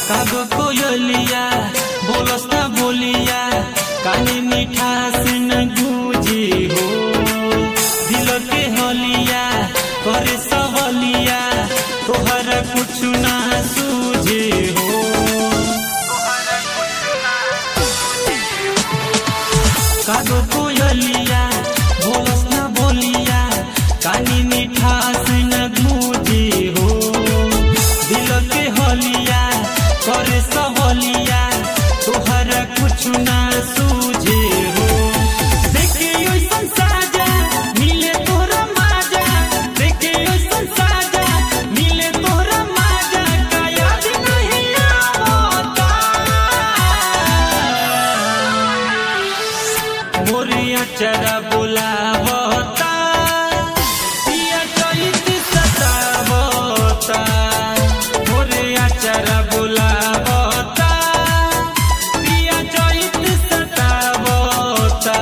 कागो कोयलिया बोलस ना बोलिया कानी मीठा से न गूंजी हो दिल के हलिया करे सवलिया तोहरा कुछ ना सूझे हो कागो कोयलिया बोलस ना बोलिया कानी मीठा से न गूंजी हो दिल के हलिया करे सवलिया तोहरा कुछ ना सूझे हो देखे ओइसन साजा मिले तोहरा माजा देखे ओइसन साजा मिले तोहरा माजा का याद नहीं आवता मोरिया चरा बुलावता पिया चलित सतावता मोरिया चरा बुलावता पिया चलित सतावता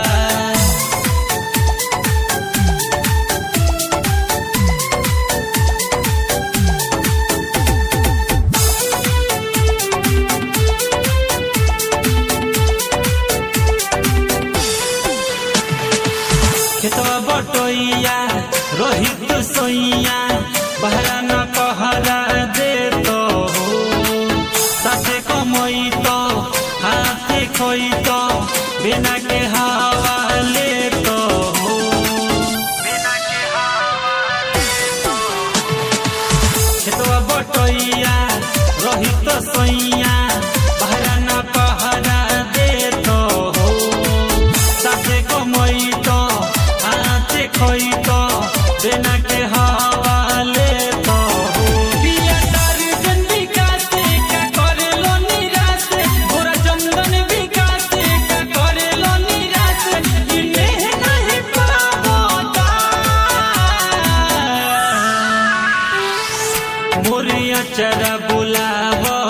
खेतवा बटोइया रोहित सोइया बहरा न पहरा दे तो हो साथे कमई तो हाथे खोई तो बिना के हवा ले तो हो खेतवा बटोइया रोहित सोइया बहरा न पहरा दे तो हो साथे कमई तो हाथे खोई तो बिना के हवा ले तो हो पिया टार्जन विकास का करे लो निराश गोरा चंदन विकास का करे लो निराश इन्हें नहीं पावता मोरिया चरा बुलावता